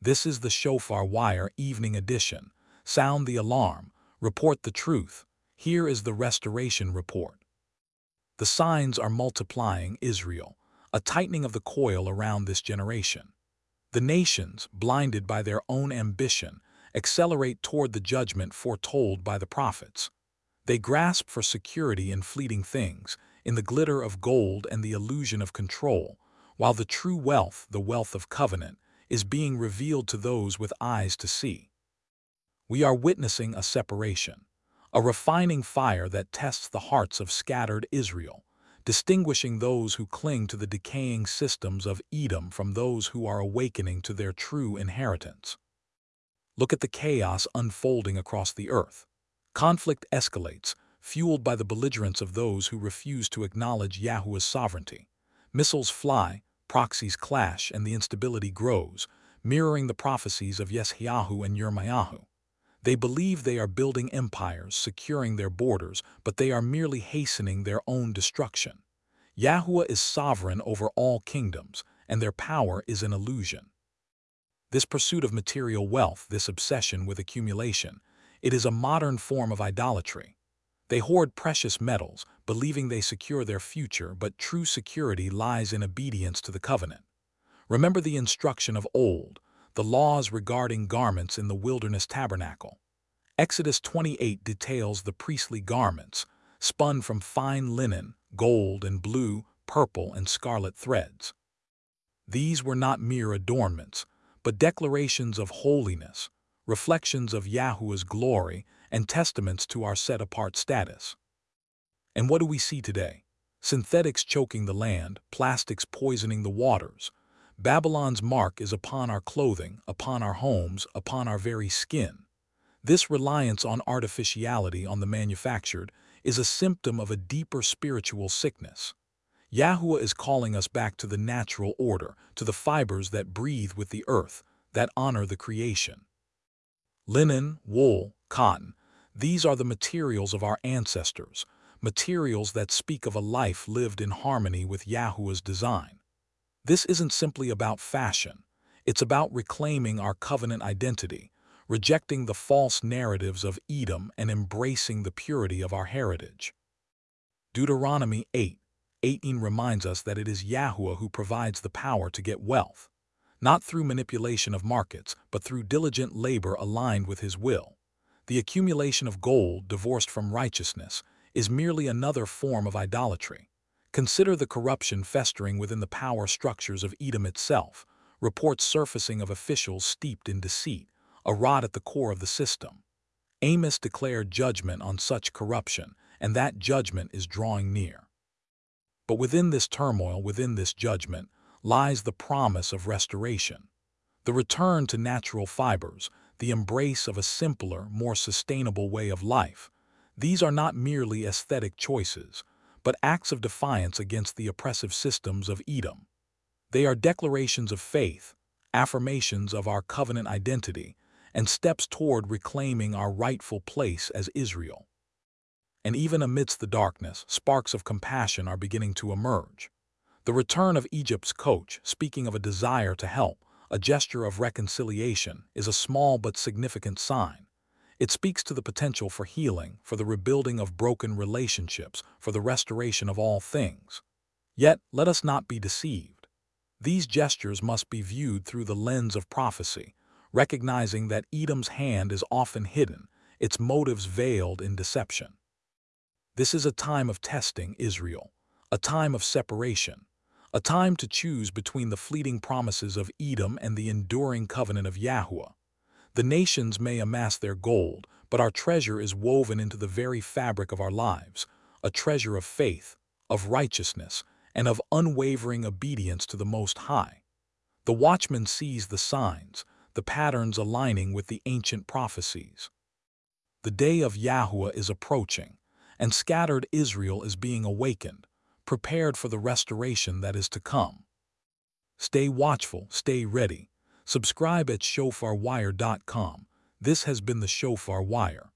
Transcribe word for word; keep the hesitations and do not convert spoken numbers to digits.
This is the Shofar Wire Evening Edition. Sound the alarm. Report the truth. Here is the Restoration Report. The signs are multiplying, Israel, a tightening of the coil around this generation. The nations, blinded by their own ambition, accelerate toward the judgment foretold by the prophets. They grasp for security in fleeting things, in the glitter of gold and the illusion of control, while the true wealth, the wealth of covenant, is being revealed to those with eyes to see. We are witnessing a separation, a refining fire that tests the hearts of scattered Israel, distinguishing those who cling to the decaying systems of Edom from those who are awakening to their true inheritance. Look at the chaos unfolding across the earth. Conflict escalates, fueled by the belligerence of those who refuse to acknowledge Yahuwah's sovereignty. Missiles fly, proxies clash, and the instability grows, mirroring the prophecies of Yeshayahu and Yirmiyahu. They believe they are building empires, securing their borders, but they are merely hastening their own destruction. Yahuwah is sovereign over all kingdoms, and their power is an illusion. This pursuit of material wealth, this obsession with accumulation, it is a modern form of idolatry. They hoard precious metals, believing they secure their future, but true security lies in obedience to the covenant. Remember the instruction of old, the laws regarding garments in the wilderness tabernacle. Exodus twenty-eight details the priestly garments, spun from fine linen, gold and blue, purple and scarlet threads. These were not mere adornments, but declarations of holiness, reflections of Yahuwah's glory, and testaments to our set-apart status. And what do we see today? Synthetics choking the land, plastics poisoning the waters. Babylon's mark is upon our clothing, upon our homes, upon our very skin. This reliance on artificiality, on the manufactured, is a symptom of a deeper spiritual sickness. Yahuwah is calling us back to the natural order, to the fibers that breathe with the earth, that honor the creation. Linen, wool, cotton, these are the materials of our ancestors, materials that speak of a life lived in harmony with Yahuwah's design. This isn't simply about fashion. It's about reclaiming our covenant identity, rejecting the false narratives of Edom and embracing the purity of our heritage. Deuteronomy eight eighteen reminds us that it is Yahuwah who provides the power to get wealth, not through manipulation of markets, but through diligent labor aligned with His will. The accumulation of gold divorced from righteousness is merely another form of idolatry. Consider the corruption festering within the power structures of Edom itself, reports surfacing of officials steeped in deceit, a rot at the core of the system. Amos declared judgment on such corruption, and that judgment is drawing near. But within this turmoil, within this judgment, lies the promise of restoration. The return to natural fibers, the embrace of a simpler, more sustainable way of life. These are not merely aesthetic choices, but acts of defiance against the oppressive systems of Edom. They are declarations of faith, affirmations of our covenant identity, and steps toward reclaiming our rightful place as Israel. And even amidst the darkness, sparks of compassion are beginning to emerge. The return of Egypt's coach, speaking of a desire to help, a gesture of reconciliation, is a small but significant sign. It speaks to the potential for healing, for the rebuilding of broken relationships, for the restoration of all things. Yet, let us not be deceived. These gestures must be viewed through the lens of prophecy, recognizing that Edom's hand is often hidden, its motives veiled in deception. This is a time of testing, Israel, a time of separation, a time to choose between the fleeting promises of Edom and the enduring covenant of Yahuwah. The nations may amass their gold, but our treasure is woven into the very fabric of our lives, a treasure of faith, of righteousness, and of unwavering obedience to the Most High. The watchman sees the signs, the patterns aligning with the ancient prophecies. The day of Yahuwah is approaching, and scattered Israel is being awakened, prepared for the restoration that is to come. Stay watchful, stay ready. Subscribe at shofar wire dot com. This has been the Shofar Wire.